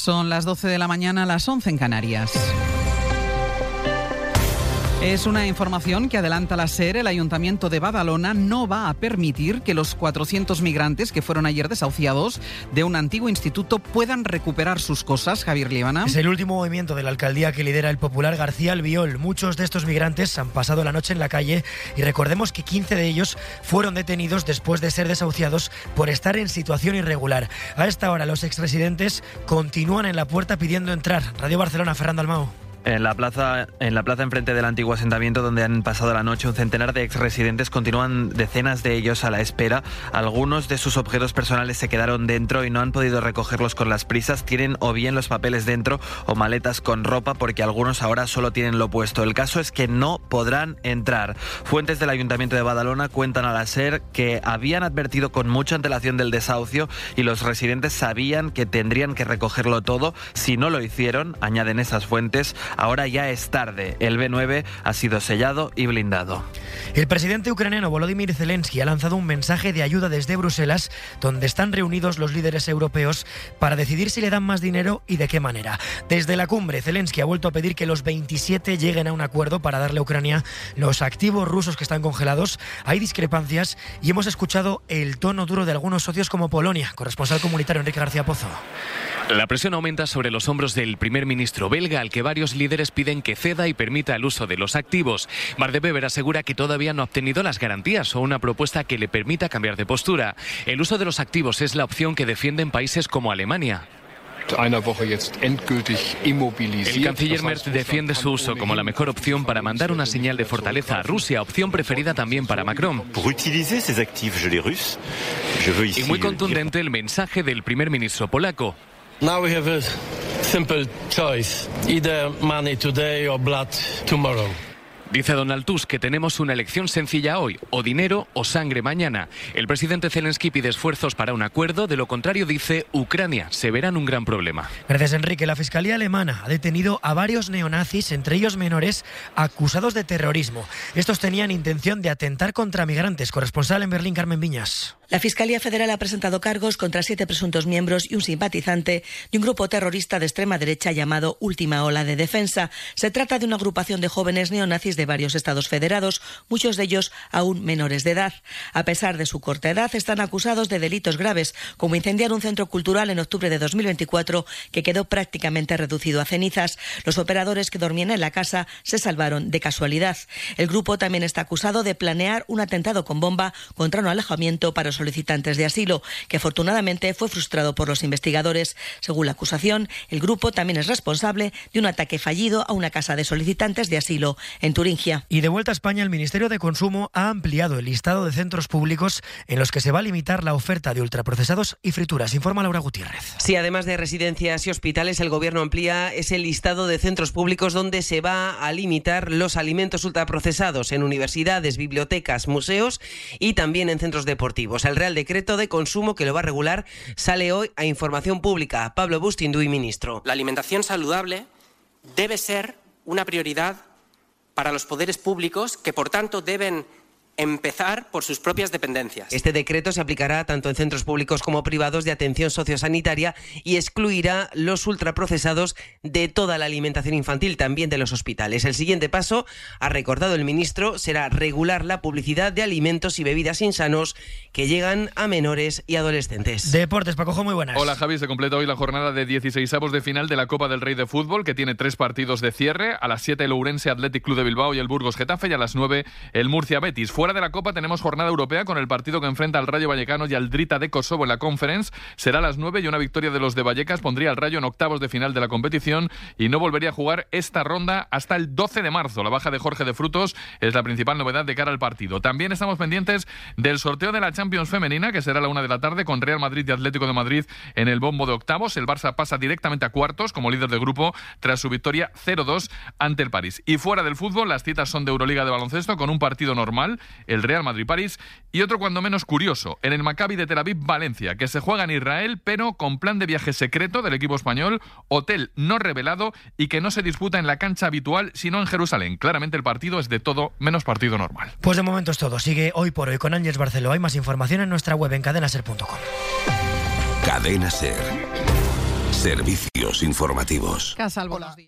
Son las 12 de la mañana, las 11 en Canarias. Es una información que adelanta la SER. El Ayuntamiento de Badalona no va a permitir que los 400 migrantes que fueron ayer desahuciados de un antiguo instituto puedan recuperar sus cosas. Javier Líbana. Es el último movimiento de la alcaldía que lidera el popular García Albiol. Muchos de estos migrantes han pasado la noche en la calle y recordemos que 15 de ellos fueron detenidos después de ser desahuciados por estar en situación irregular. A esta hora los exresidentes continúan en la puerta pidiendo entrar. Radio Barcelona, Fernando Almao. En la plaza enfrente del antiguo asentamiento donde han pasado la noche un centenar de exresidentes, continúan decenas de ellos a la espera. Algunos de sus objetos personales se quedaron dentro y no han podido recogerlos con las prisas. Tienen o bien los papeles dentro o maletas con ropa, porque algunos ahora solo tienen lo opuesto. El caso es que no podrán entrar. Fuentes del Ayuntamiento de Badalona cuentan a la SER que habían advertido con mucha antelación del desahucio y los residentes sabían que tendrían que recogerlo todo. Si no lo hicieron, añaden esas fuentes, ahora ya es tarde. El B9 ha sido sellado y blindado. El presidente ucraniano Volodymyr Zelensky ha lanzado un mensaje de ayuda desde Bruselas, donde están reunidos los líderes europeos para decidir si le dan más dinero y de qué manera. Desde la cumbre, Zelensky ha vuelto a pedir que los 27 lleguen a un acuerdo para darle a Ucrania los activos rusos que están congelados. Hay discrepancias y hemos escuchado el tono duro de algunos socios como Polonia. Corresponsal comunitario Enrique García Pozo. La presión aumenta sobre los hombros del primer ministro belga, al que varios líderes piden que ceda y permita el uso de los activos. Mark de Wever asegura que todavía no ha obtenido las garantías o una propuesta que le permita cambiar de postura. El uso de los activos es la opción que defienden países como Alemania. El canciller Merz defiende su uso como la mejor opción para mandar una señal de fortaleza a Rusia, opción preferida también para Macron. Y muy contundente el mensaje del primer ministro polaco. Now we have a simple choice, either money today or blood tomorrow. Dice Donald Tusk que tenemos una elección sencilla hoy, o dinero o sangre mañana. El presidente Zelensky pide esfuerzos para un acuerdo, de lo contrario, dice, Ucrania se verá en un gran problema. Gracias, Enrique. La Fiscalía alemana ha detenido a varios neonazis, entre ellos menores, acusados de terrorismo. Estos tenían intención de atentar contra migrantes. Corresponsal en Berlín, Carmen Viñas. La Fiscalía Federal ha presentado cargos contra 7 presuntos miembros y un simpatizante de un grupo terrorista de extrema derecha llamado Última Ola de Defensa. Se trata de una agrupación de jóvenes neonazis de varios estados federados, muchos de ellos aún menores de edad. A pesar de su corta edad, están acusados de delitos graves, como incendiar un centro cultural en octubre de 2024 que quedó prácticamente reducido a cenizas. Los operadores que dormían en la casa se salvaron de casualidad. El grupo también está acusado de planear un atentado con bomba contra un alojamiento para solicitantes de asilo, que afortunadamente fue frustrado por los investigadores. Según la acusación, el grupo también es responsable de un ataque fallido a una casa de solicitantes de asilo en Turingia. Y de vuelta a España, el Ministerio de Consumo ha ampliado el listado de centros públicos en los que se va a limitar la oferta de ultraprocesados y frituras. Informa Laura Gutiérrez. Sí, además de residencias y hospitales, el Gobierno amplía ese listado de centros públicos donde se va a limitar los alimentos ultraprocesados en universidades, bibliotecas, museos y también en centros deportivos. El Real Decreto de Consumo que lo va a regular sale hoy a información pública. Pablo Bustinduy, ministro. La alimentación saludable debe ser una prioridad para los poderes públicos, que por tanto deben empezar por sus propias dependencias. Este decreto se aplicará tanto en centros públicos como privados de atención sociosanitaria y excluirá los ultraprocesados de toda la alimentación infantil, también de los hospitales. El siguiente paso, ha recordado el ministro, será regular la publicidad de alimentos y bebidas insanos que llegan a menores y adolescentes. Deportes, Pacojo, muy buenas. Hola, Javi. Se completa hoy la jornada de 16avos de final de la Copa del Rey de Fútbol, que tiene 3 partidos de cierre. A las 7 el Ourense Athletic Club de Bilbao y el Burgos Getafe, y a las 9 el Murcia Betis. Fuera de la Copa tenemos jornada europea con el partido que enfrenta al Rayo Vallecano y al Drita de Kosovo en la Conference. Será a las 9 y una victoria de los de Vallecas pondría al Rayo en octavos de final de la competición y no volvería a jugar esta ronda hasta el 12 de marzo. La baja de Jorge de Frutos es la principal novedad de cara al partido. También estamos pendientes del sorteo de la Champions femenina, que será a la 1 de la tarde con Real Madrid y Atlético de Madrid en el bombo de octavos. El Barça pasa directamente a cuartos como líder de grupo tras su victoria 0-2 ante el París. Y fuera del fútbol, las citas son de Euroliga de baloncesto con un partido normal, el Real Madrid-París, y otro cuando menos curioso, en el Maccabi de Tel Aviv-Valencia, que se juega en Israel, pero con plan de viaje secreto del equipo español, hotel no revelado y que no se disputa en la cancha habitual, sino en Jerusalén. Claramente el partido es de todo menos partido normal. Pues de momento es todo. Sigue Hoy por Hoy con Ángeles Barceló. Hay más información en nuestra web en cadenaser.com. Cadena Ser. Servicios informativos. Casal, buenos días.